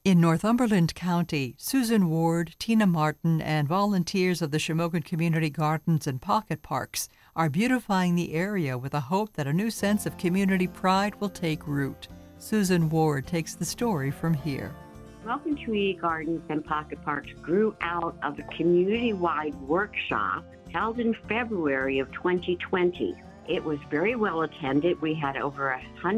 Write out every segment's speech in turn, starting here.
In Northumberland County, Susan Ward, Tina Martin, and volunteers of the Shamokin Community Gardens and Pocket Parks are beautifying the area with a hope that a new sense of community pride will take root. Susan Ward takes the story from here. Shamokin Community Gardens and Pocket Parks grew out of a community-wide workshop held in February of 2020. It was very well attended. We had over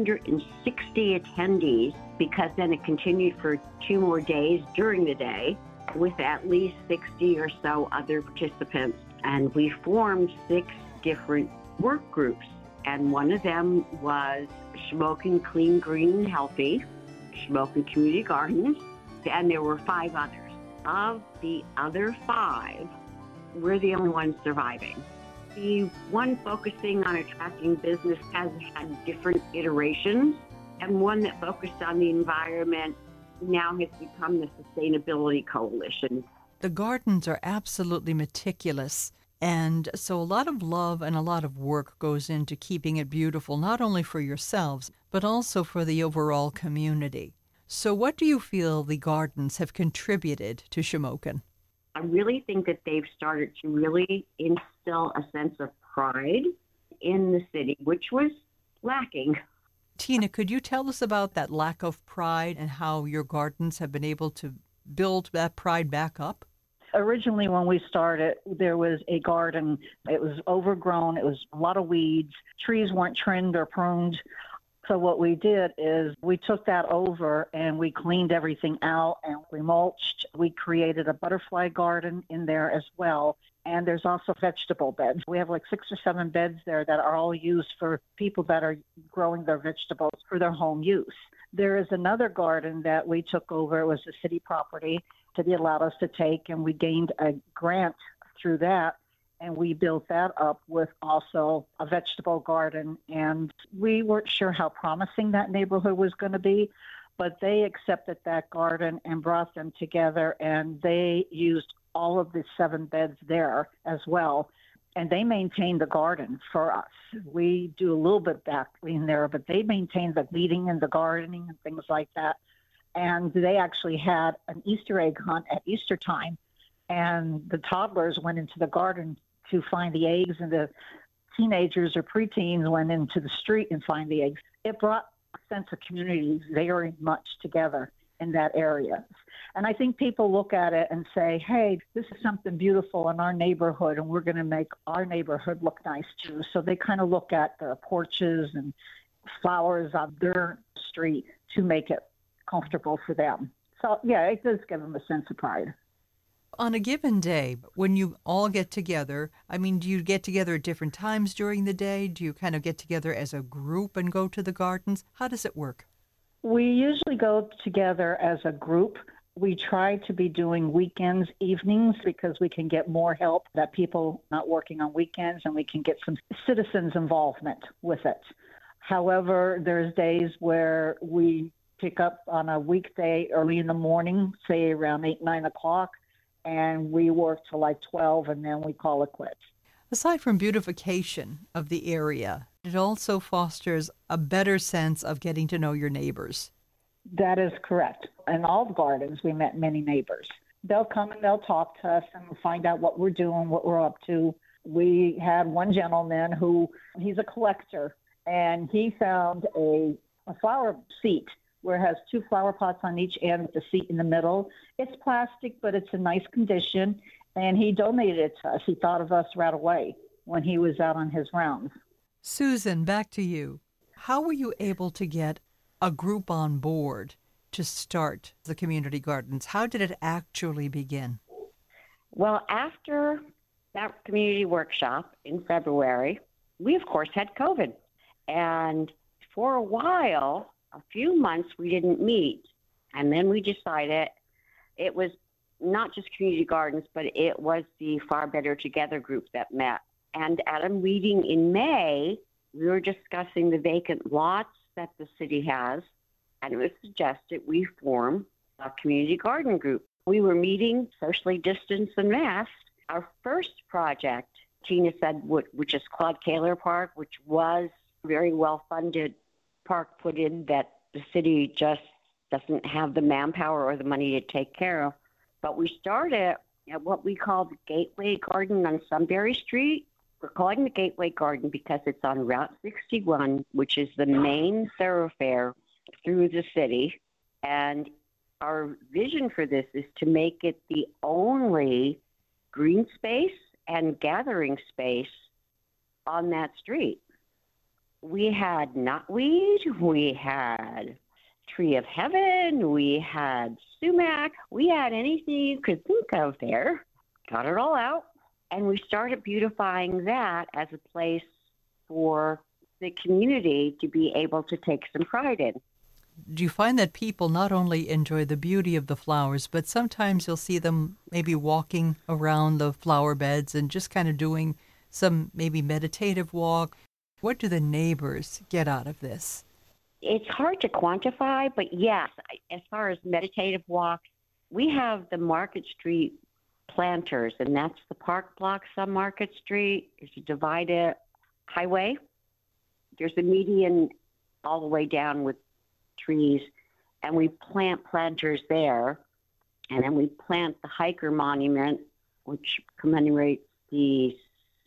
160 attendees because then it continued for 2 more days during the day with at least 60 or so other participants. And we formed 6 different work groups. And one of them was Shamokin Clean, Green, Healthy, Shamokin Community Gardens, and there were 5 others. Of the other 5, we're the only ones surviving. The one focusing on attracting business has had different iterations, and one that focused on the environment now has become the Sustainability Coalition. The gardens are absolutely meticulous, and so a lot of love and a lot of work goes into keeping it beautiful, not only for yourselves, but also for the overall community. So what do you feel the gardens have contributed to Shamokin? I really think that they've started to really instill a sense of pride in the city, which was lacking. Tina, could you tell us about that lack of pride and how your gardens have been able to build that pride back up? Originally, when we started, there was a garden. It was overgrown. It was a lot of weeds. Trees weren't trimmed or pruned. So what we did is we took that over and we cleaned everything out and we mulched. We created a butterfly garden in there as well. And there's also vegetable beds. We have like 6 or 7 beds there that are all used for people that are growing their vegetables for their home use. There is another garden that we took over. It was a city property. City allowed us to take, and we gained a grant through that. And we built that up with also a vegetable garden. And we weren't sure how promising that neighborhood was going to be, but they accepted that garden and brought them together, and they used all of the 7 beds there as well. And they maintained the garden for us. We do a little bit back in there, but they maintained the weeding and the gardening and things like that. And they actually had an Easter egg hunt at Easter time. And the toddlers went into the garden to find the eggs, and the teenagers or preteens went into the street and find the eggs. It brought a sense of community very much together in that area. And I think people look at it and say, hey, this is something beautiful in our neighborhood, and we're going to make our neighborhood look nice too. So they kind of look at the porches and flowers on their street to make it comfortable for them. So, yeah, it does give them a sense of pride. On a given day, when you all get together, do you get together at different times during the day? Do you kind of get together as a group and go to the gardens? How does it work? We usually go together as a group. We try to be doing weekends, evenings, because we can get more help that people not working on weekends, and we can get some citizens' involvement with it. However, there's days where we pick up on a weekday early in the morning, say around 8, 9 o'clock, and we work till like 12, and then we call it quits. Aside from beautification of the area, it also fosters a better sense of getting to know your neighbors. That is correct. In all the gardens, we met many neighbors. They'll come and they'll talk to us and find out what we're doing, what we're up to. We had one gentleman he's a collector, and he found a flower seat where it has 2 flower pots on each end with the seat in the middle. It's plastic, but it's in nice condition, and he donated it to us. He thought of us right away when he was out on his rounds. Susan, back to you. How were you able to get a group on board to start the community gardens? How did it actually begin? Well, after that community workshop in February, we, of course, had COVID. And for a while, a few months, we didn't meet. And then we decided it was not just community gardens, but it was the Far Better Together group that met. And at a meeting in May, we were discussing the vacant lots that the city has, and it was suggested we form a community garden group. We were meeting socially distanced and masked. Our first project, Tina said, which is Claude Kaler Park, which was very well-funded park put in that the city just doesn't have the manpower or the money to take care of. But we started at what we call the Gateway Garden on Sunbury Street. We're calling the Gateway Garden because it's on Route 61, which is the main thoroughfare through the city. And our vision for this is to make it the only green space and gathering space on that street. We had knotweed, we had tree of heaven, we had sumac, we had anything you could think of there. Got it all out. And we started beautifying that as a place for the community to be able to take some pride in. Do you find that people not only enjoy the beauty of the flowers, but sometimes you'll see them maybe walking around the flower beds and just kind of doing some maybe meditative walk? What do the neighbors get out of this? It's hard to quantify, but yes, as far as meditative walks, we have the Market Street planters, and that's the park blocks on Market Street. There's a divided highway. There's a median all the way down with trees, and we plant planters there. And then we plant the hiker monument, which commemorates the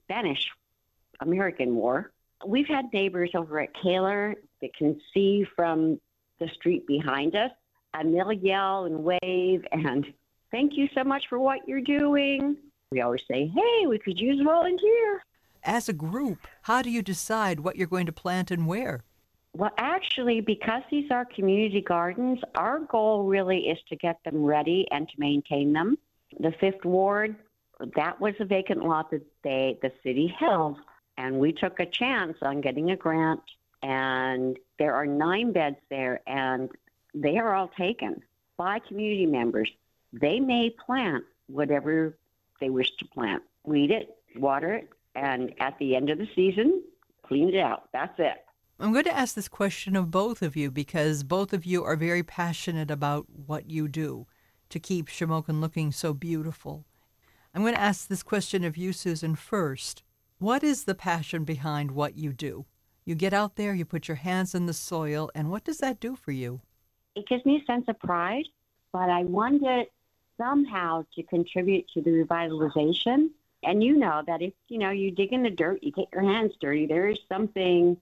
Spanish-American War. We've had neighbors over at Kaler that can see from the street behind us, and they'll yell and wave and thank you so much for what you're doing. We always say, hey, we could use a volunteer. As a group, how do you decide what you're going to plant and where? Well, actually, because these are community gardens, our goal really is to get them ready and to maintain them. The Fifth Ward, that was a vacant lot that the city held, and we took a chance on getting a grant, and there are 9 beds there, and they are all taken by community members. They may plant whatever they wish to plant, weed it, water it, and at the end of the season, clean it out. That's it. I'm going to ask this question of both of you because both of you are very passionate about what you do to keep Shamokin looking so beautiful. I'm going to ask this question of you, Susan, first. What is the passion behind what you do? You get out there, you put your hands in the soil, and what does that do for you? It gives me a sense of pride, but I wanted somehow to contribute to the revitalization. And you know that if, you dig in the dirt, you get your hands dirty, there is something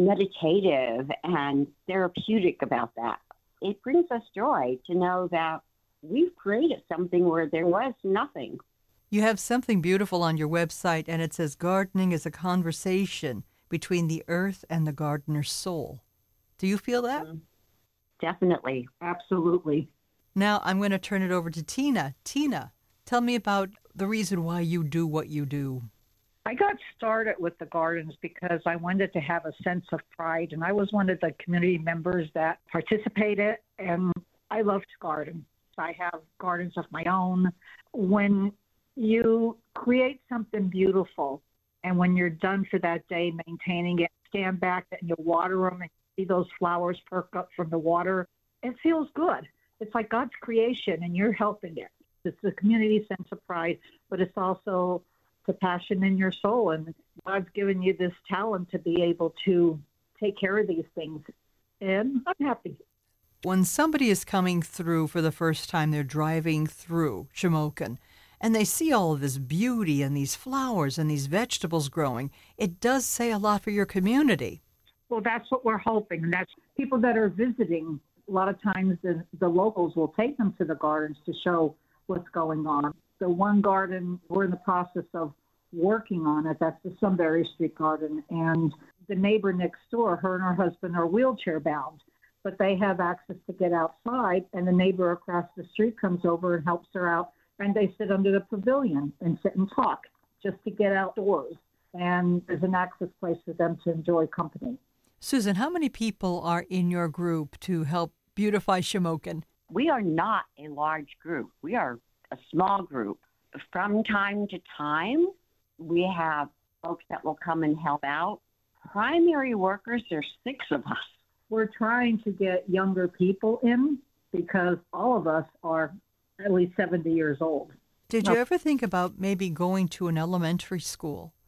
meditative and therapeutic about that. It brings us joy to know that we've created something where there was nothing. You have something beautiful on your website, and it says gardening is a conversation between the earth and the gardener's soul. Do you feel that? Definitely. Absolutely. Now I'm going to turn it over to Tina. Tina, tell me about the reason why you do what you do. I got started with the gardens because I wanted to have a sense of pride, and I was one of the community members that participated, and I love to garden. I have gardens of my own. When you create something beautiful, and when you're done for that day maintaining it, stand back and you water them and see those flowers perk up from the water, it feels good. It's like God's creation, and you're helping it. It's a community sense of pride, but it's also the passion in your soul, and God's given you this talent to be able to take care of these things, and I'm happy. When somebody is coming through for the first time, they're driving through Shamokin, and they see all of this beauty and these flowers and these vegetables growing, it does say a lot for your community. Well, that's what we're hoping, and that's people that are visiting. A lot of times the locals will take them to the gardens to show what's going on. The one garden we're in the process of working on it, that's the Sunbury Street garden, and the neighbor next door, her and her husband are wheelchair bound, but they have access to get outside, and the neighbor across the street comes over and helps her out, and they sit under the pavilion and sit and talk just to get outdoors, and there's an access place for them to enjoy company. Susan, how many people are in your group to help beautify Shamokin? We are not a large group. We are a small group. From time to time, we have folks that will come and help out. Primary workers, there's 6 of us. We're trying to get younger people in because all of us are at least 70 years old. Did you ever think about maybe going to an elementary school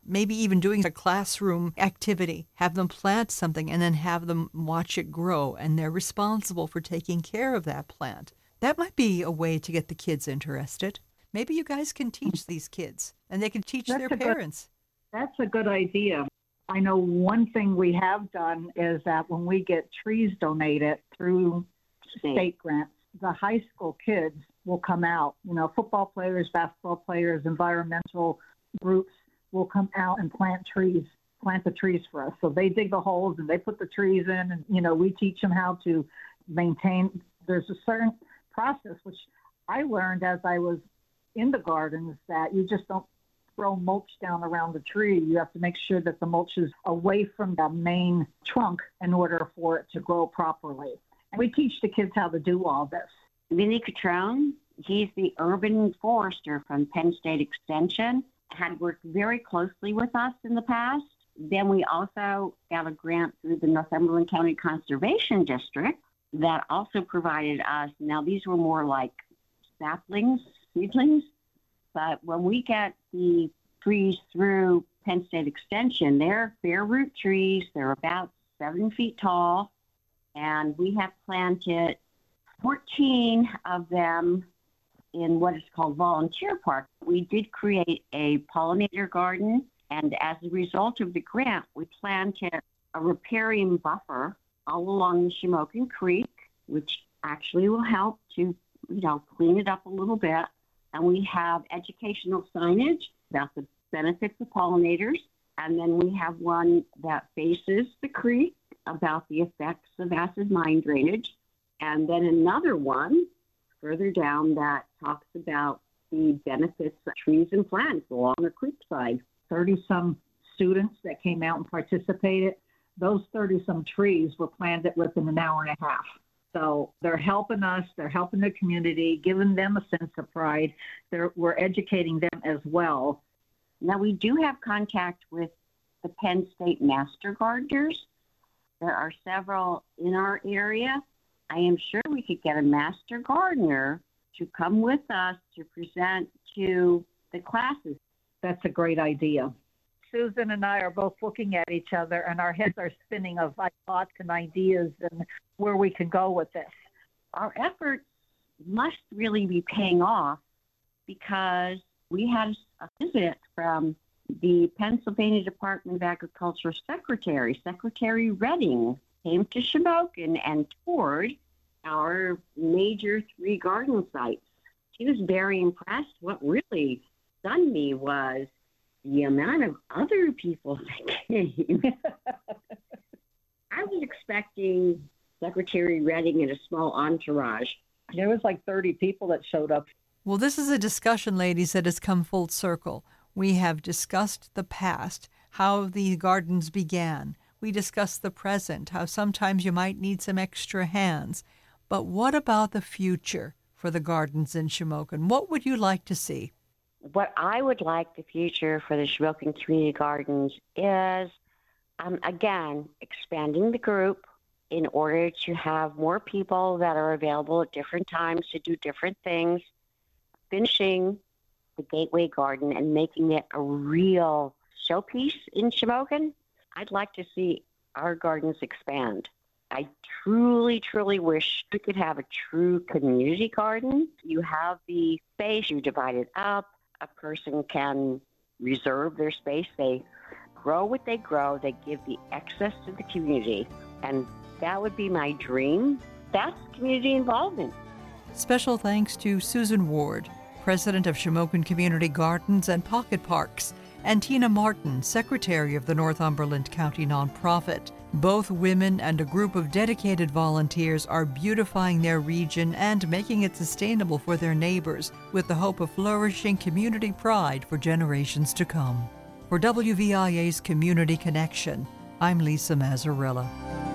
maybe even doing a classroom activity. Have them plant something and then have them watch it grow, and they're responsible for taking care of that plant. That might be a way to get the kids interested. Maybe you guys can teach these kids, and they can teach their parents. That's a good idea. I know one thing we have done is that when we get trees donated through state grants, the high school kids will come out. Football players, basketball players, environmental groups will come out and plant the trees for us. So they dig the holes and they put the trees in, and, we teach them how to maintain. There's a certain process, which I learned as I was in the gardens, that you just don't throw mulch down around the tree. You have to make sure that the mulch is away from the main trunk in order for it to grow properly. And we teach the kids how to do all this. Vinny Catrone, he's the urban forester from Penn State Extension, had worked very closely with us in the past. Then we also got a grant through the Northumberland County Conservation District that also provided us, now these were more like saplings, seedlings, but when we get the trees through Penn State Extension, they're bare root trees. They're about 7 feet tall, and we have planted 14 of them in what is called Volunteer Park. We did create a pollinator garden, and as a result of the grant, we planted a riparian buffer all along the Shamokin Creek, which actually will help to, clean it up a little bit. And we have educational signage about the benefits of pollinators. And then we have one that faces the creek about the effects of acid mine drainage. And then another one further down that talks about the benefits of trees and plants along the creek side. 30-some students that came out and participated. Those 30-some trees were planted within an hour and a half. So they're helping us, they're helping the community, giving them a sense of pride. We're educating them as well. Now, we do have contact with the Penn State Master Gardeners. There are several in our area. I am sure we could get a Master Gardener to come with us to present to the classes. That's a great idea. Susan and I are both looking at each other, and our heads are spinning of thoughts and ideas and where we could go with this. Our efforts must really be paying off, because we had a visit from the Pennsylvania Department of Agriculture Secretary. Secretary Redding came to Shamokin and toured our major 3 garden sites. She was very impressed. What really stunned me was the amount of other people that came. I was expecting Secretary Redding and a small entourage. There was like 30 people that showed up. Well, this is a discussion, ladies, that has come full circle. We have discussed the past, how the gardens began. We discussed the present, how sometimes you might need some extra hands. But what about the future for the gardens in Shamokin? What would you like to see? What I would like the future for the Shamokin Community Gardens is, again, expanding the group in order to have more people that are available at different times to do different things, finishing the Gateway Garden and making it a real showpiece in Shamokin. I'd like to see our gardens expand. I truly, truly wish we could have a true community garden. You have the space, you divide it up. A person can reserve their space. They grow what they grow. They give the excess to the community. And that would be my dream. That's community involvement. Special thanks to Susan Ward, President of Shamokin Community Gardens and Pocket Parks, and Tina Martin, Secretary of the Northumberland County Nonprofit. Both women and a group of dedicated volunteers are beautifying their region and making it sustainable for their neighbors, with the hope of flourishing community pride for generations to come. For WVIA's Community Connection, I'm Lisa Mazzarella.